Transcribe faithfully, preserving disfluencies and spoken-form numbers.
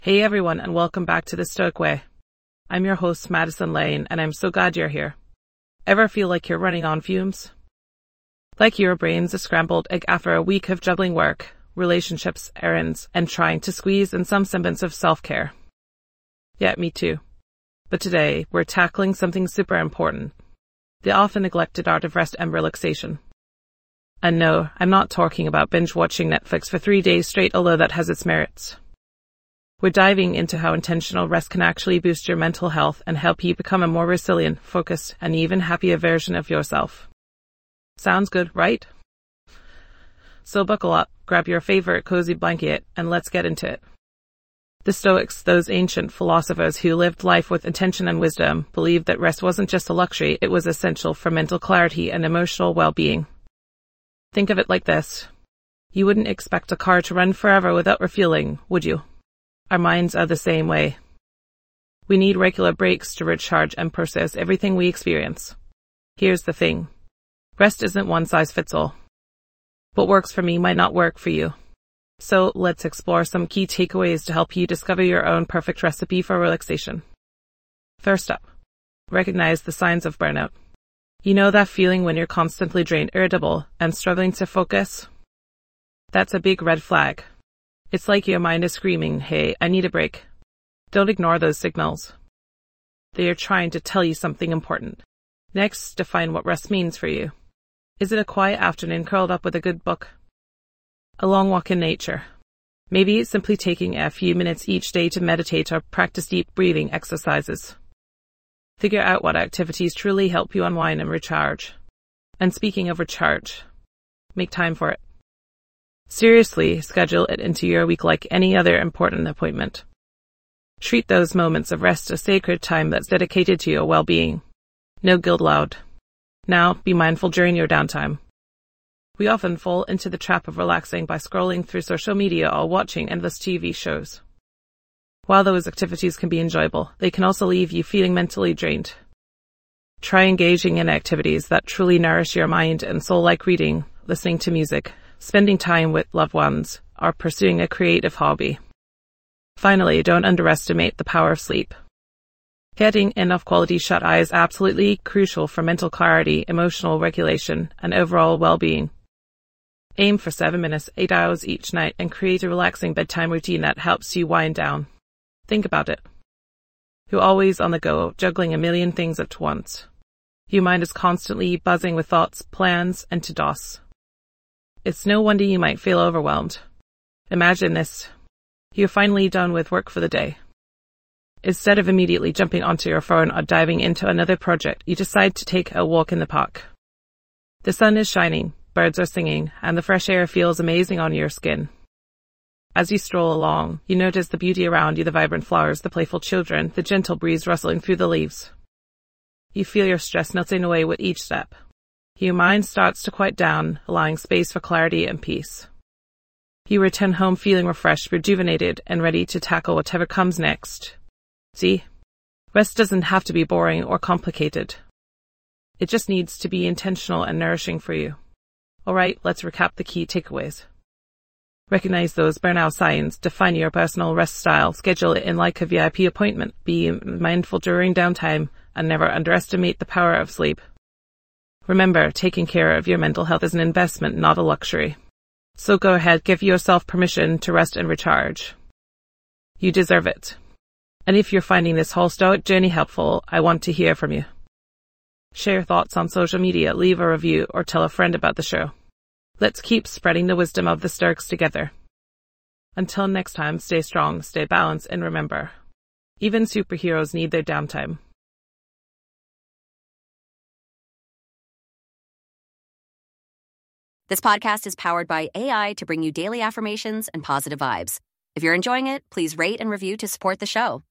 Hey everyone, and welcome back to The Stoic Way. I'm your host, Madison Lane, and I'm so glad you're here. Ever feel like you're running on fumes? Like your brain's a scrambled egg after a week of juggling work, relationships, errands, and trying to squeeze in some semblance of self-care? Yeah, me too. But today, we're tackling something super important. The often neglected art of rest and relaxation. And no, I'm not talking about binge-watching Netflix for three days straight, although that has its merits. We're diving into how intentional rest can actually boost your mental health and help you become a more resilient, focused, and even happier version of yourself. Sounds good, right? So buckle up, grab your favorite cozy blanket, and let's get into it. The Stoics, those ancient philosophers who lived life with intention and wisdom, believed that rest wasn't just a luxury, it was essential for mental clarity and emotional well-being. Think of it like this. You wouldn't expect a car to run forever without refueling, would you? Our minds are the same way. We need regular breaks to recharge and process everything we experience. Here's the thing. Rest isn't one size fits all. What works for me might not work for you. So let's explore some key takeaways to help you discover your own perfect recipe for relaxation. First up, recognize the signs of burnout. You know that feeling when you're constantly drained, irritable, and struggling to focus? That's a big red flag. It's like your mind is screaming, hey, I need a break. Don't ignore those signals. They are trying to tell you something important. Next, define what rest means for you. Is it a quiet afternoon curled up with a good book? A long walk in nature? Maybe it's simply taking a few minutes each day to meditate or practice deep breathing exercises. Figure out what activities truly help you unwind and recharge. And speaking of recharge, make time for it. Seriously, schedule it into your week like any other important appointment. Treat those moments of rest as sacred time that's dedicated to your well-being. No guilt allowed. Now, be mindful during your downtime. We often fall into the trap of relaxing by scrolling through social media or watching endless T V shows. While those activities can be enjoyable, they can also leave you feeling mentally drained. Try engaging in activities that truly nourish your mind and soul, like reading, listening to music, spending time with loved ones, or pursuing a creative hobby. Finally, don't underestimate the power of sleep. Getting enough quality shut-eye is absolutely crucial for mental clarity, emotional regulation, and overall well-being. Aim for seven minutes, eight hours each night, and create a relaxing bedtime routine that helps you wind down. Think about it. You're always on the go, juggling a million things at once. Your mind is constantly buzzing with thoughts, plans, and to-dos. It's no wonder you might feel overwhelmed. Imagine this. You're finally done with work for the day. Instead of immediately jumping onto your phone or diving into another project, you decide to take a walk in the park. The sun is shining, birds are singing, and the fresh air feels amazing on your skin. As you stroll along, you notice the beauty around you, the vibrant flowers, the playful children, the gentle breeze rustling through the leaves. You feel your stress melting away with each step. Your mind starts to quiet down, allowing space for clarity and peace. You return home feeling refreshed, rejuvenated, and ready to tackle whatever comes next. See? Rest doesn't have to be boring or complicated. It just needs to be intentional and nourishing for you. Alright, let's recap the key takeaways. Recognize those burnout signs, define your personal rest style, schedule it in like a V I P appointment, be mindful during downtime, and never underestimate the power of sleep. Remember, taking care of your mental health is an investment, not a luxury. So go ahead, give yourself permission to rest and recharge. You deserve it. And if you're finding this whole Stoic journey helpful, I want to hear from you. Share your thoughts on social media, leave a review, or tell a friend about the show. Let's keep spreading the wisdom of the Stoics together. Until next time, stay strong, stay balanced, and remember, even superheroes need their downtime. This podcast is powered by A I to bring you daily affirmations and positive vibes. If you're enjoying it, please rate and review to support the show.